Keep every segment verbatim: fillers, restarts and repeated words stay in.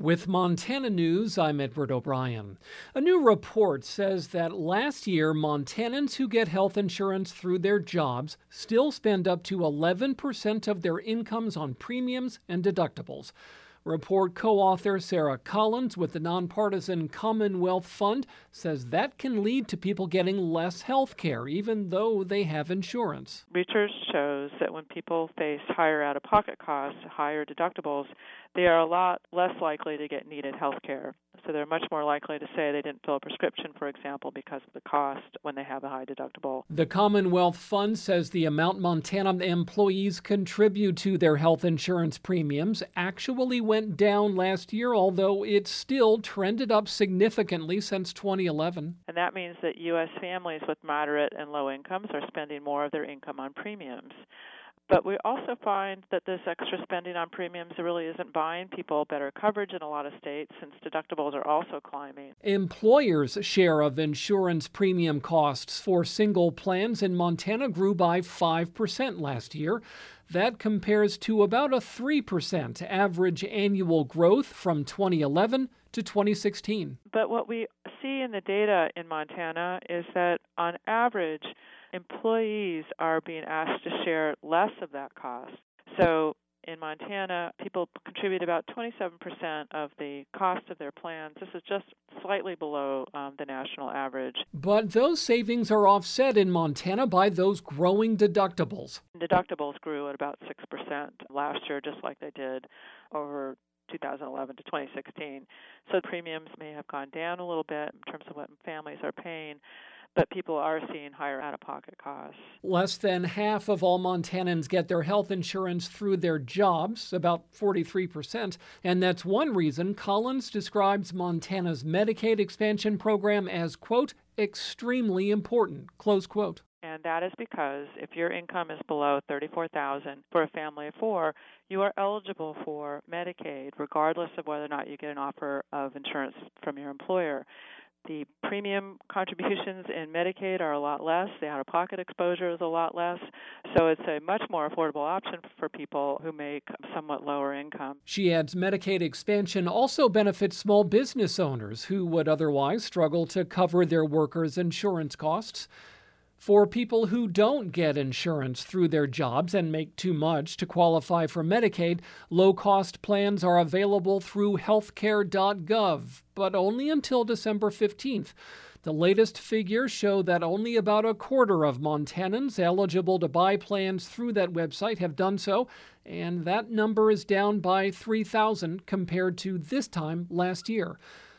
With Montana News, I'm Edward O'Brien. A new report says that last year, Montanans who get health insurance through their jobs still spend up to eleven percent of their incomes on premiums and deductibles. Report co-author Sarah Collins with the nonpartisan Commonwealth Fund says that can lead to people getting less health care, even though they have insurance. Research shows that when people face higher out-of-pocket costs, higher deductibles, they are a lot less likely to get needed health care. So they're much more likely to say they didn't fill a prescription, for example, because of the cost when they have a high deductible. The Commonwealth Fund says the amount Montana employees contribute to their health insurance premiums actually went down last year, although it still trended up significantly since twenty eleven. And that means that U S families with moderate and low incomes are spending more of their income on premiums. But we also find that this extra spending on premiums really isn't buying people better coverage in a lot of states, since deductibles are also climbing. Employers' share of insurance premium costs for single plans in Montana grew by five percent last year. That compares to about a three percent average annual growth from twenty eleven to twenty sixteen. But what we see in the data in Montana is that on average, employees are being asked to share less of that cost. So in Montana, people contribute about twenty-seven percent of the cost of their plans. This is just slightly below um, the national average. But those savings are offset in Montana by those growing deductibles. Deductibles grew at about six percent last year, just like they did over two thousand eleven to twenty sixteen. So premiums may have gone down a little bit in terms of what families are paying, but people are seeing higher out-of-pocket costs. Less than half of all Montanans get their health insurance through their jobs, about forty-three percent, and that's one reason Collins describes Montana's Medicaid expansion program as, quote, extremely important, close quote. And that is because if your income is below thirty-four thousand dollars for a family of four, you are eligible for Medicaid, regardless of whether or not you get an offer of insurance from your employer. The premium contributions in Medicaid are a lot less. The out-of-pocket exposure is a lot less. So it's a much more affordable option for people who make somewhat lower income. She adds Medicaid expansion also benefits small business owners who would otherwise struggle to cover their workers' insurance costs. For people who don't get insurance through their jobs and make too much to qualify for Medicaid, low-cost plans are available through healthcare dot gov, but only until December fifteenth. The latest figures show that only about a quarter of Montanans eligible to buy plans through that website have done so, and that number is down by three thousand compared to this time last year.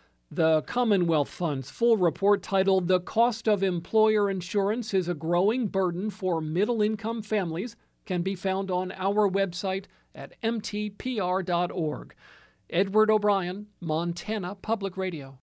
The Commonwealth Fund's full report, titled "The Cost of Employer Insurance is a Growing Burden for Middle-Income Families," can be found on our website at m t p r dot org. Edward O'Brien, Montana Public Radio.